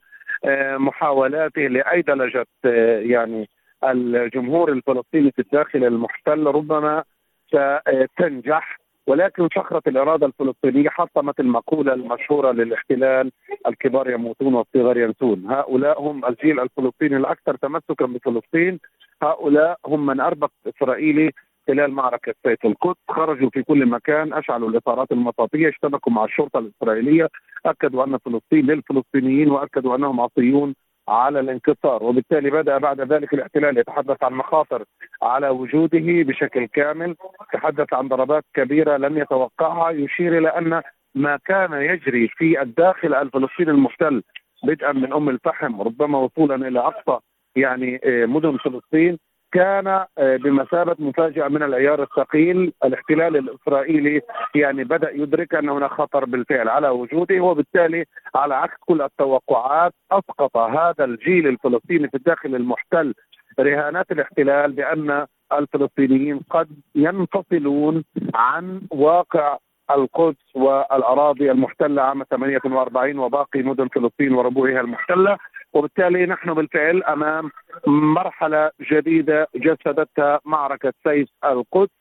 محاولاته لأيدلجة يعني الجمهور الفلسطيني في الداخل المحتل ربما ستنجح، ولكن صخرة الإرادة الفلسطينية حطمت المقولة المشهورة للاحتلال: الكبار يموتون والصغار ينسون. هؤلاء هم الجيل الفلسطيني الأكثر تمسكا بفلسطين، هؤلاء هم من أربك إسرائيلي خلال معركة سيف القدس، خرجوا في كل مكان، أشعلوا الإطارات المطاطية، اشتبكوا مع الشرطة الإسرائيلية، أكدوا أن فلسطين للفلسطينيين وأكدوا أنهم عصيون على الانكسار. وبالتالي بدأ بعد ذلك الاحتلال يتحدث عن مخاطر على وجوده بشكل كامل، تحدث عن ضربات كبيرة لم يتوقعها، يشير إلى أن ما كان يجري في الداخل الفلسطيني المحتل بدءا من أم الفحم ربما وصولا إلى أقصى يعني مدن فلسطين كان بمثابة مفاجأة من العيار الثقيل. الاحتلال الإسرائيلي يعني بدأ يدرك أن هناك خطر بالفعل على وجوده، وبالتالي على عكس كل التوقعات أسقط هذا الجيل الفلسطيني في الداخل المحتل رهانات الاحتلال بأن الفلسطينيين قد ينفصلون عن واقع القدس والأراضي المحتلة عام ثمانية وأربعين وباقي مدن فلسطين وربوعها المحتلة. وبالتالي نحن بالفعل أمام مرحلة جديدة جسدتها معركة سيف القدس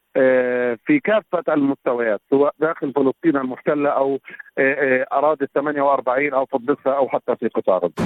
في كافة المستويات، سواء داخل فلسطين المحتلة أو أراضي ثمانية وأربعين أو في الضفة أو حتى في قطاع غزة.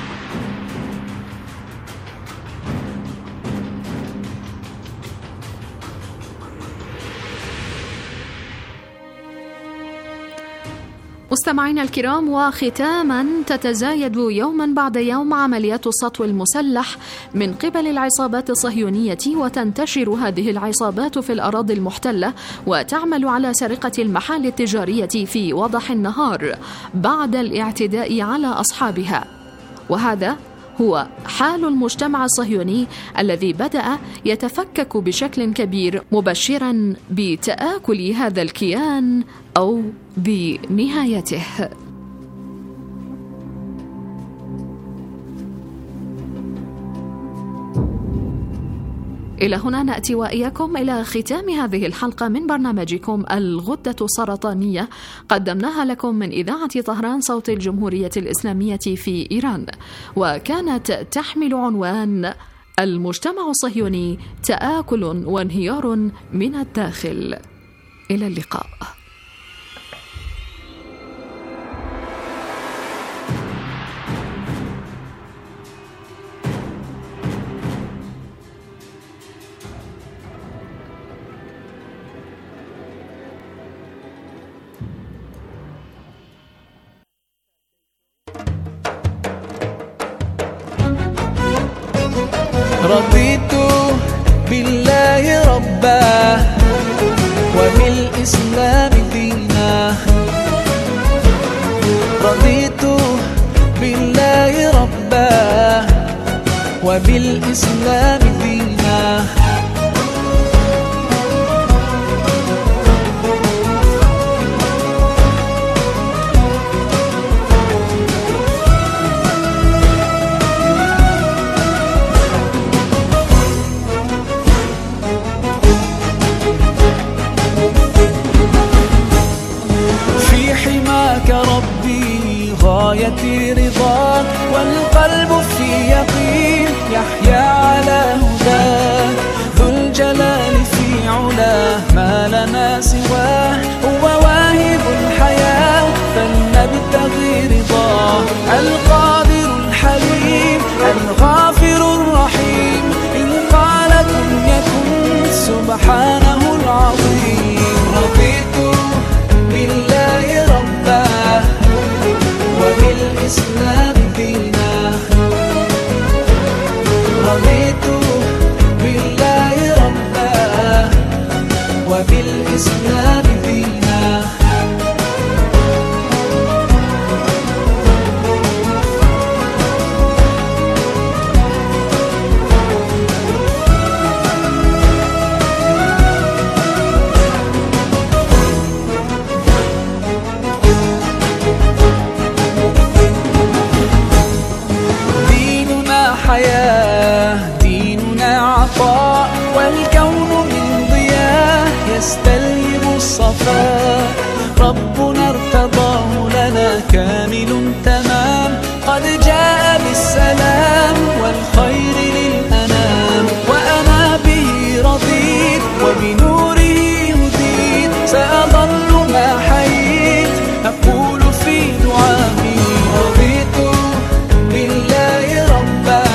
مستمعينا الكرام، وختاما تتزايد يوما بعد يوم عمليات السطو المسلح من قبل العصابات الصهيونية، وتنتشر هذه العصابات في الأراضي المحتلة وتعمل على سرقة المحال التجارية في وضح النهار بعد الاعتداء على أصحابها. وهذا هو حال المجتمع الصهيوني الذي بدأ يتفكك بشكل كبير، مبشرا بتآكل هذا الكيان أو بنهايته. إلى هنا نأتي وإياكم إلى ختام هذه الحلقة من برنامجكم الغدة السرطانية، قدمناها لكم من إذاعة طهران صوت الجمهورية الإسلامية في إيران، وكانت تحمل عنوان المجتمع الصهيوني تآكل وانهيار من الداخل. إلى اللقاء. رضيت بالله ربا وبالإسلام دينا. رضيت بالله ربا وبالإسلام دينا. غايتي رضاك والقلب في يقين يحيا على هداك. ذو الجلال في علاه ما لنا سواه هو واهب الحياة فلنبتغي رضاه. القادر الحليم الغافر الرحيم إن قال كن يكن سبحانه العظيم. رضيت بالله ربا وبالإسلام دينا. رضيت بالله ربا وبالإسلام دينا. حياة ديننا عطاء والكون من ضياء يستلهم الصفاء. ربنا ارتضاه لنا كامل تمام قد جاء بالسلام والخير للأنام. وأنا به رضيت وبنوره هديت سأظل ما حييت أقول في دعائي. رضيت بالله ربا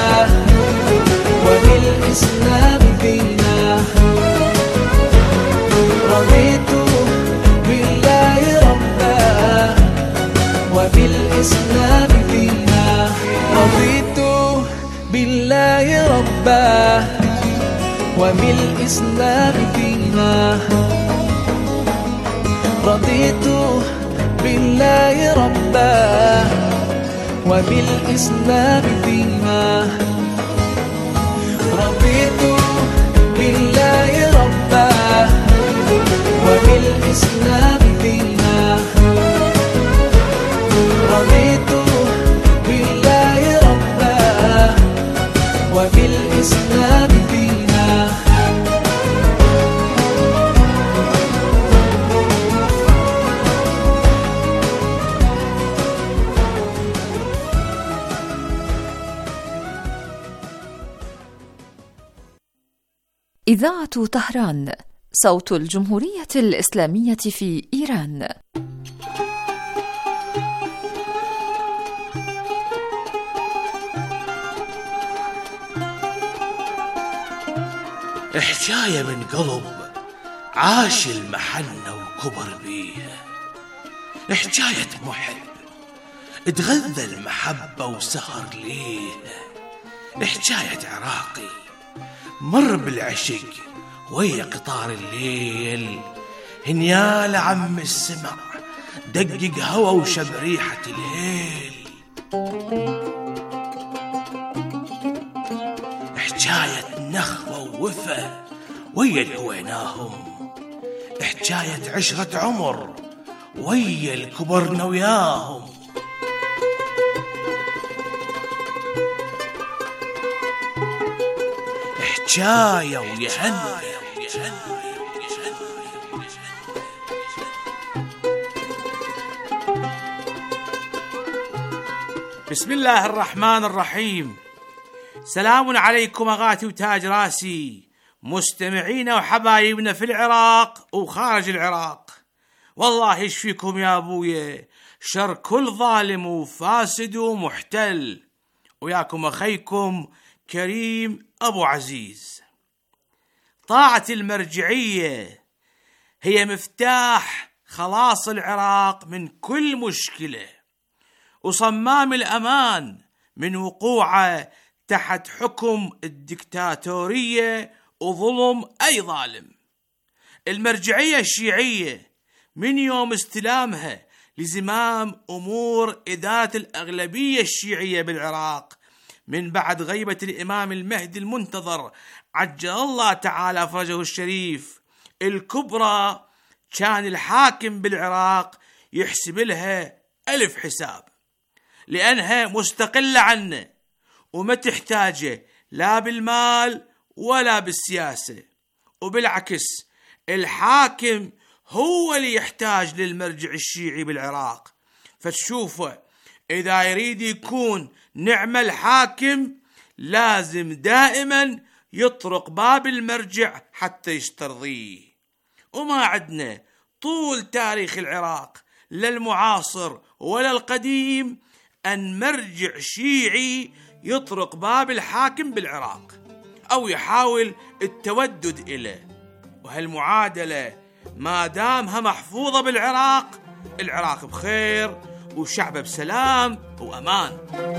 وبالإسلام دينا. رضيت بالله ربا وبالإسلام دينا. رضيت بالله ربا وبالإسلام دينا. رضيت بالله ربا وبالإسلام دينا. رضيت بالله ربا وبالإسلام دينا. رضيت بالله ربا وبالإسلام دينا. إذاعة طهران صوت الجمهورية الإسلامية في إيران. حكاية من قلب عاش المحنة وكبر بيها. حكاية محب اتغذى المحبة وسهر ليها. حكاية عراقي مر بالعشق ويا قطار الليل. هنيال عم السمع دقق هوا وشب ريحة الهيل. حكاية نخوة ووفا ويا الهويناهم. حكاية عشرة عمر ويا الكبرنا وياهم. حكاية ويهنى. بسم الله الرحمن الرحيم. سلام عليكم أغاتي وتاج راسي، مستمعينا وحبايبنا في العراق وخارج العراق. والله يشفيكم يا أبويا شر كل ظالم وفاسد ومحتل. وياكم أخيكم كريم أبو عزيز. طاعة المرجعية هي مفتاح خلاص العراق من كل مشكلة، وصمام الأمان من وقوعه تحت حكم الدكتاتورية وظلم أي ظالم. المرجعية الشيعية من يوم استلامها لزمام أمور إدارة الأغلبية الشيعية بالعراق من بعد غيبة الإمام المهدي المنتظر عجل الله تعالى فرجه الشريف الكبرى، كان الحاكم بالعراق يحسب لها ألف حساب، لأنها مستقلة عنه وما تحتاجه لا بالمال ولا بالسياسة. وبالعكس الحاكم هو اللي يحتاج للمرجع الشيعي بالعراق. فتشوفه إذا يريد يكون نعم الحاكم لازم دائما يطرق باب المرجع حتى يسترضيه. وما عندنا طول تاريخ العراق لا المعاصر ولا القديم أن مرجع شيعي يطرق باب الحاكم بالعراق أو يحاول التودد إليه. وهالمعادلة ما دامها محفوظة بالعراق، العراق بخير وشعبه بسلام وأمان.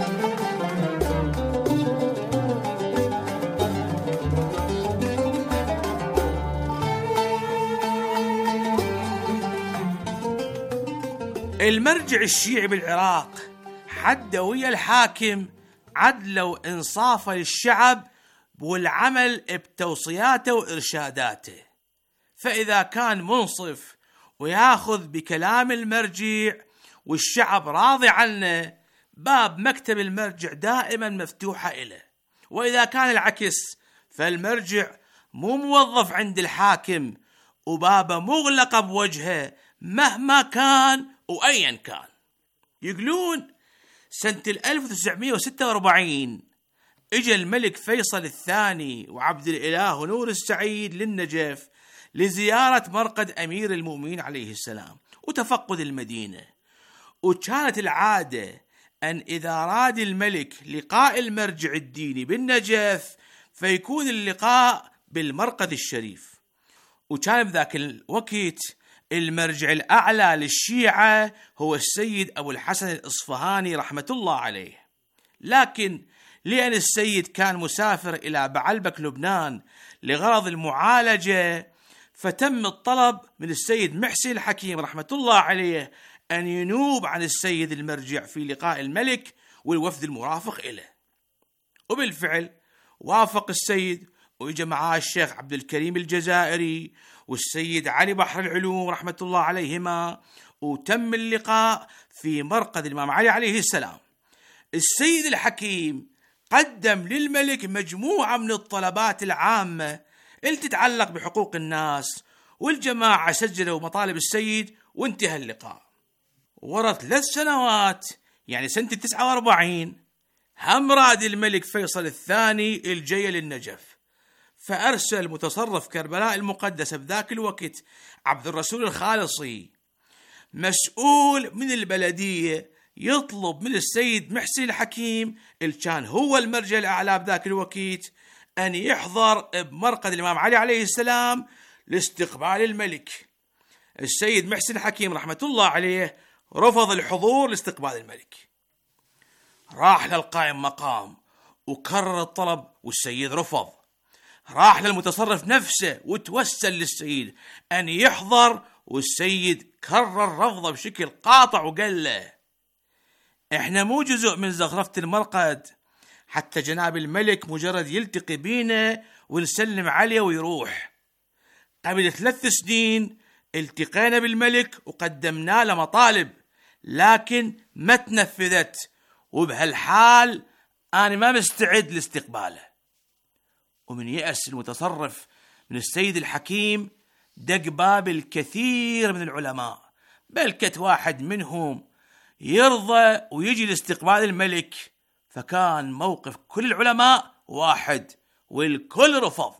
المرجع الشيعي بالعراق حد ويا الحاكم عدله وإنصافه للشعب والعمل بتوصياته وإرشاداته. فإذا كان منصف وياخذ بكلام المرجع والشعب راضي عنه، باب مكتب المرجع دائما مفتوحة إله. وإذا كان العكس فالمرجع مو موظف عند الحاكم وبابه مغلقة بوجهه مهما كان وأيا كان. يقولون سنة ألف وتسعمائة وستة وأربعين اجى الملك فيصل الثاني وعبد الإله ونور السعيد للنجف لزيارة مرقد أمير المؤمنين عليه السلام وتفقد المدينة. وكانت العادة أن إذا أراد الملك لقاء المرجع الديني بالنجف فيكون اللقاء بالمرقد الشريف. وكان بذاك الوقت المرجع الأعلى للشيعة هو السيد أبو الحسن الإصفهاني رحمة الله عليه. لكن لأن السيد كان مسافر إلى بعلبك لبنان لغرض المعالجة، فتم الطلب من السيد محسن الحكيم رحمة الله عليه أن ينوب عن السيد المرجع في لقاء الملك والوفد المرافق إليه. وبالفعل وافق السيد وإجا معاه الشيخ عبد الكريم الجزائري والسيد علي بحر العلوم رحمة الله عليهما، وتم اللقاء في مرقد الإمام علي عليه السلام. السيد الحكيم قدم للملك مجموعة من الطلبات العامة اللي تتعلق بحقوق الناس، والجماعة سجلوا مطالب السيد وانتهى اللقاء. ورا ثلاث سنوات يعني سنة تسعة وأربعين هم راد الملك فيصل الثاني الجاي للنجف، فأرسل متصرف كربلاء المقدسة بذاك الوقت عبد الرسول الخالصي مسؤول من البلدية يطلب من السيد محسن الحكيم اللي كان هو المرجع الأعلى بذاك الوقت أن يحضر بمرقد الإمام علي عليه السلام لاستقبال الملك. السيد محسن الحكيم رحمة الله عليه رفض الحضور لاستقبال الملك، راح للقائم مقام وكرر الطلب والسيد رفض، راح للمتصرف نفسه وتوسل للسيد أن يحضر والسيد كرر رفضه بشكل قاطع وقال له إحنا مو جزء من زخرفة المرقد حتى جناب الملك مجرد يلتقي بينا ونسلم عليه ويروح. قبل ثلاث سنين التقينا بالملك وقدمنا له مطالب لكن ما تنفذت، وبهالحال أنا ما مستعد لاستقباله. ومن يأس المتصرف من السيد الحكيم دق باب الكثير من العلماء، بل كت واحد منهم يرضى ويجي لاستقبال الملك، فكان موقف كل العلماء واحد والكل رفض.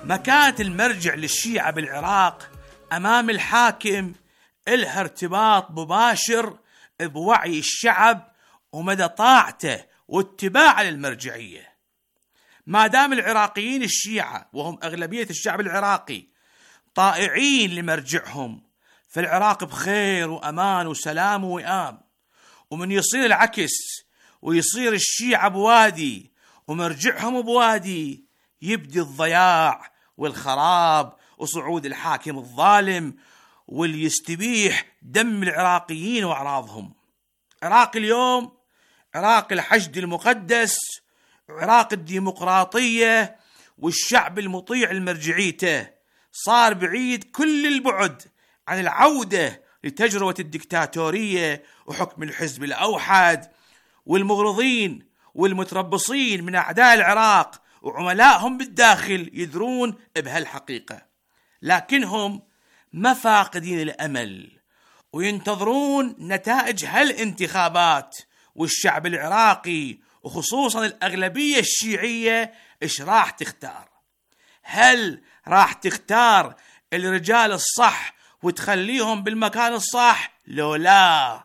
مكانة المرجع للشيعة بالعراق أمام الحاكم إلها ارتباط مباشر بوعي الشعب ومدى طاعته واتباعه للمرجعية. ما دام العراقيين الشيعة وهم أغلبية الشعب العراقي طائعين لمرجعهم، فالعراق بخير وأمان وسلام ووئام. ومن يصير العكس ويصير الشيعة بوادي ومرجعهم بوادي، يبدي الضياع والخراب وصعود الحاكم الظالم واللي يستبيح دم العراقيين وأعراضهم. عراق اليوم عراق الحشد المقدس، عراق الديمقراطية والشعب المطيع لمرجعيته، صار بعيد كل البعد عن العودة لتجربة الدكتاتورية وحكم الحزب الأوحد. والمغرضين والمتربصين من أعداء العراق وعملائهم بالداخل يدرون بهالحقيقة، لكنهم ما فاقدين الأمل وينتظرون نتائج هالانتخابات. والشعب العراقي وخصوصا الأغلبية الشيعية إيش راح تختار؟ هل راح تختار الرجال الصح وتخليهم بالمكان الصح لو لا؟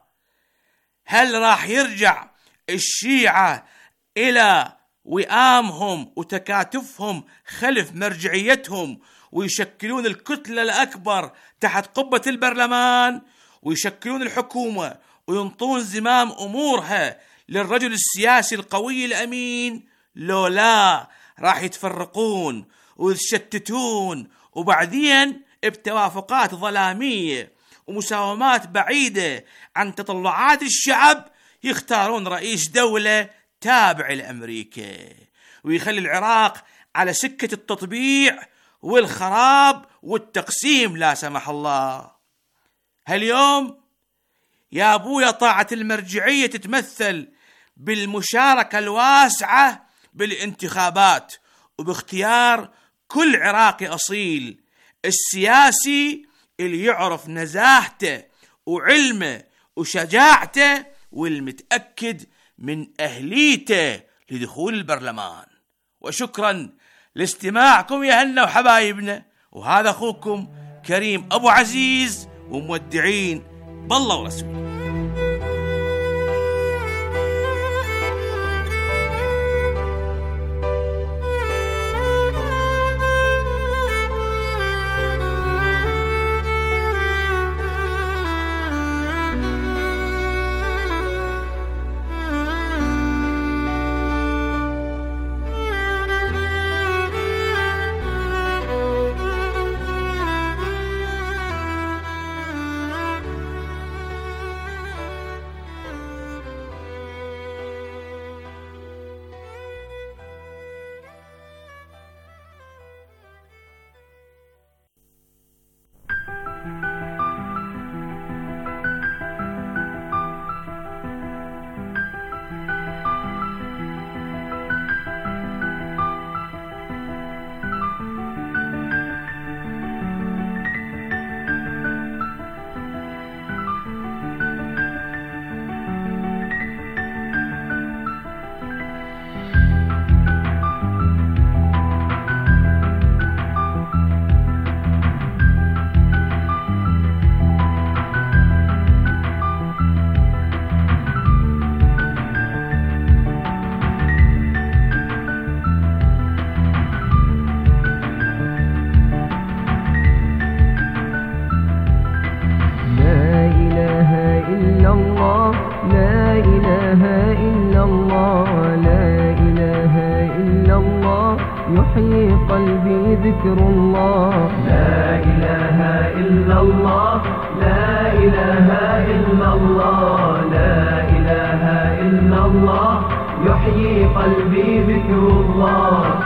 هل راح يرجع الشيعة إلى وئامهم وتكاتفهم خلف مرجعيتهم ويشكلون الكتلة الأكبر تحت قبة البرلمان ويشكلون الحكومة وينطون زمام أمورها للرجل السياسي القوي الأمين؟ لو لا، راح يتفرقون ويتشتتون، وبعدين بتوافقات ظلامية ومساومات بعيدة عن تطلعات الشعب يختارون رئيس دولة تابع لأمريكا ويخلي العراق على سكة التطبيع والخراب والتقسيم لا سمح الله. هاليوم يا أبويا طاعة المرجعية تتمثل بالمشاركة الواسعة بالانتخابات وباختيار كل عراقي أصيل السياسي اللي يعرف نزاهته وعلمه وشجاعته والمتأكد من أهليته لدخول البرلمان. وشكرا لاستماعكم يا هلا وحبايبنا، وهذا أخوكم كريم أبو عزيز، ومودعين بالله ورسوله. يحيي قلبي ذكر الله. لا إله إلا الله، لا إله إلا الله، لا إله إلا الله، يحيي قلبي ذكر الله.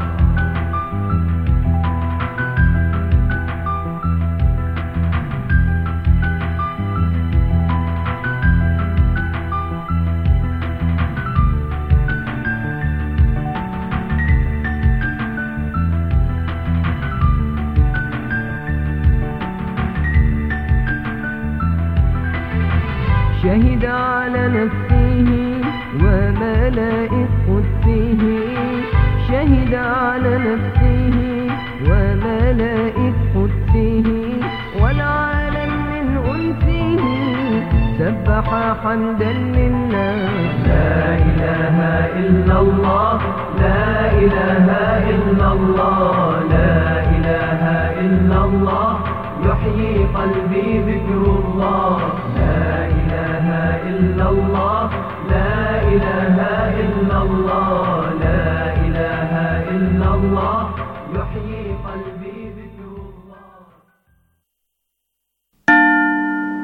شهد على نفسه وملائكة قدسه، شهد على نفسه وملائك قدسه والعالم من أنسه سبح حمدا لله. لا إله إلا الله لا إله إلا الله لا إله إلا الله يحيي قلبي ذكر الله. لا إله إلا الله لا إله إلا الله